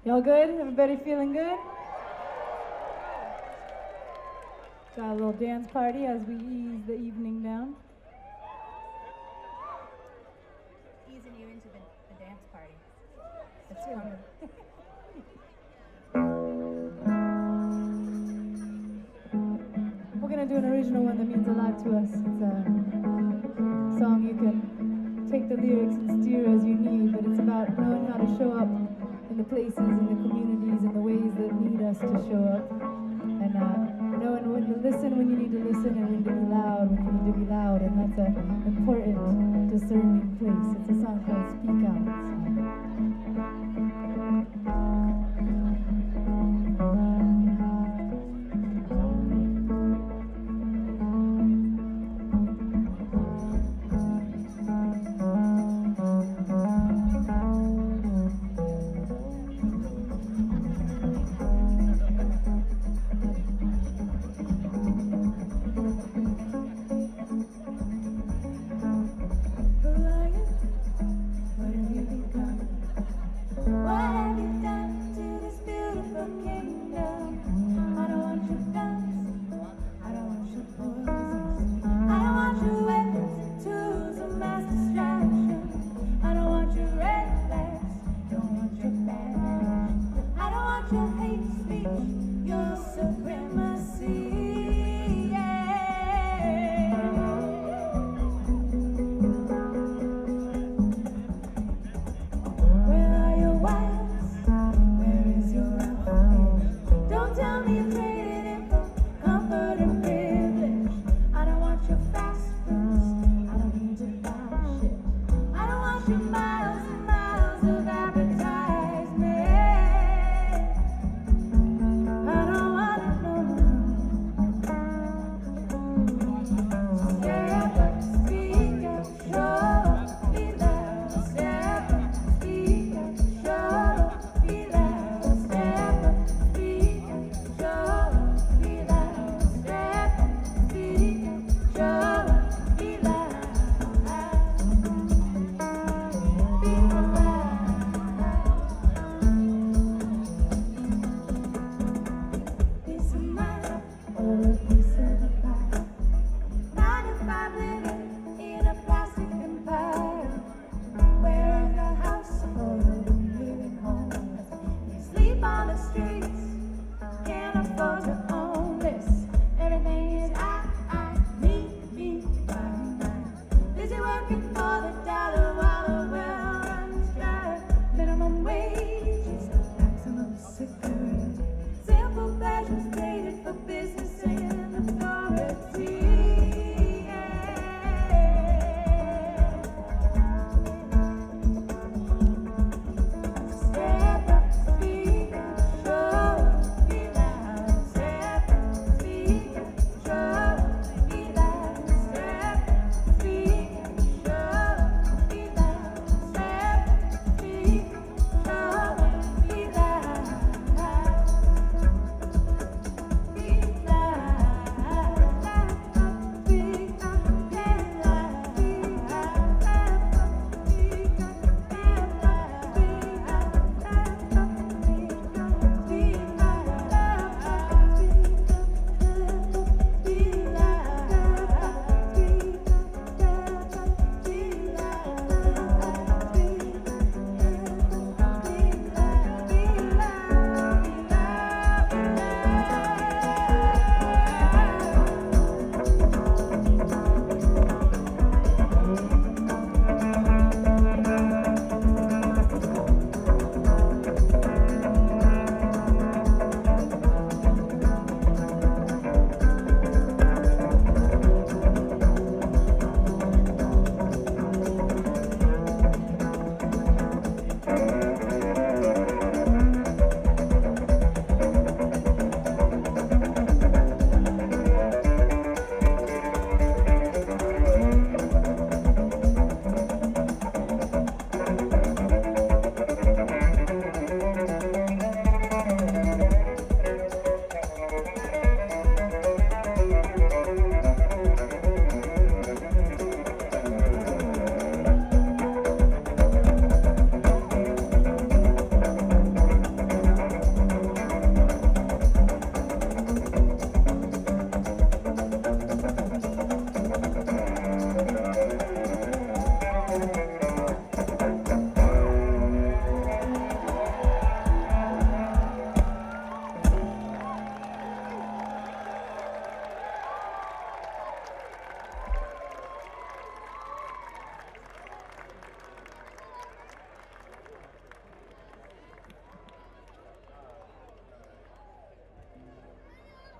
Y'all good? Everybody feeling good? Got a little dance party as we ease the evening down. Easing you into the dance party. That's coming. We're gonna do an original one that means a lot to us. It's a song you can take the lyrics and steer as you need, but it's about knowing how to show up in the places, in the communities, in the ways that need us to show up, and knowing when to listen when you need to listen, and when to be loud when you need to be loud, and that's an important discerning place. It's a song called Speak Out.